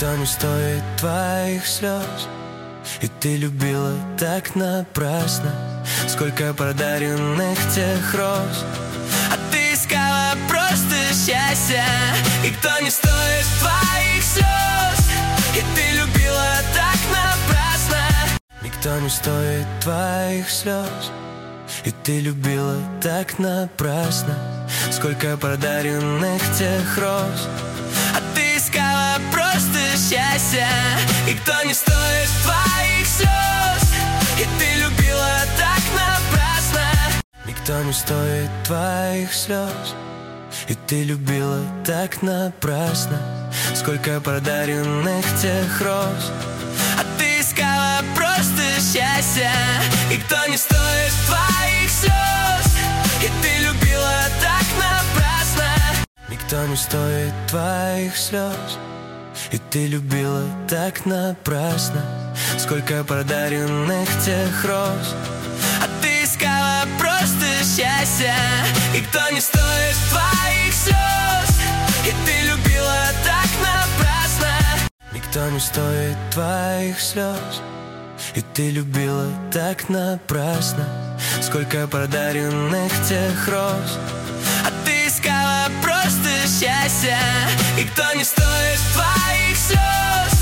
Никто не стоит твоих слез, и ты любила так напрасно. Сколько подаренных тех роз, а ты искала просто счастья. Никто не стоит твоих слез, и ты любила так напрасно. Никто не стоит твоих слез, и ты любила так напрасно. Сколько подаренных тех роз, а ты искала просто счастья. Никто не стоит твоих слез, и ты любила так напрасно. Никто не стоит твоих слез, и ты любила так напрасно. Сколько подаренных тех роз, а ты искала просто счастья. Никто не стоит твоих слез, и ты любила так напрасно. Никто не стоит твоих слез, и ты любила так напрасно. Сколько подаренных тех роз, а ты искала просто счастья. Никто не стоит твоих слез, и ты любила так напрасно. Никто не стоит твоих слез, и ты любила так напрасно. Сколько подаренных тех роз, а ты искала просто счастья. Никто не стоит твоих слез,